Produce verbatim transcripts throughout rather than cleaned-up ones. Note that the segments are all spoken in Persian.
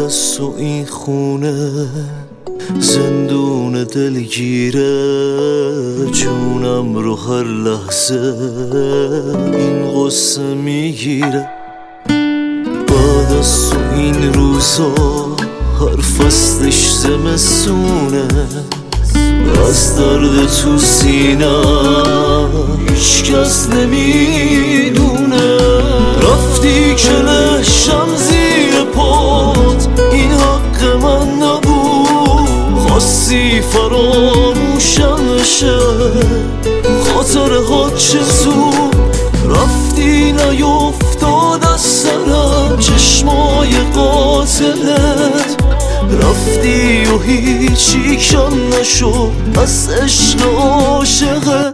از تو این خونه زندون دلگیره، جونم رو هر لحظه این غصه میگیره. بعد از تو این روزا هر فصلش زمستونه، از درد تو سینم هیچ کس نمیدونه. رفتی که لشم زیر پات، این حق من نبود. خواستی فراموشم بشه خاطرهات چه زود. رفتی نیفتاد از سرم چشمای قاتلت، رفتی و هیچی کم نشد از عشق عاشقت.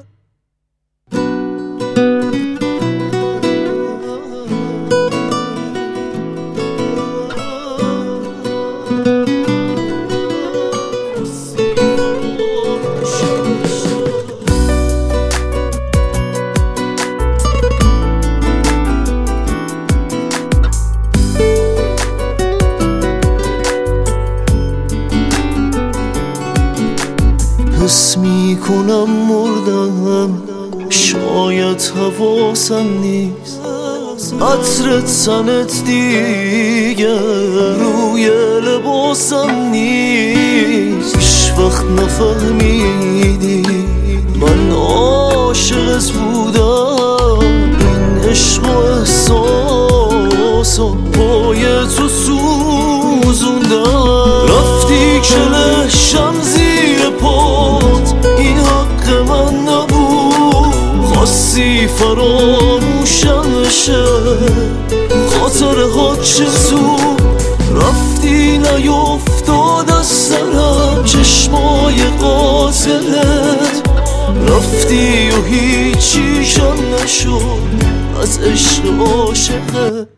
حس میکنم مردم، شاید حواسم نیست. عطر تنت دیگه روی لباسم نیست. هیچ وقت نفهمیدی من عاشقت بودم. این عشق و احساسم پای تو سوزوندم. رفتی که لشم زیر پات، این حق من نبود. خواستی فراموشم بشه خاطرهات چه زود. رفتی نیفتاد از سرم چشمای قاتلت، رفتی و هیچی کم نشد از عشق عاشقت.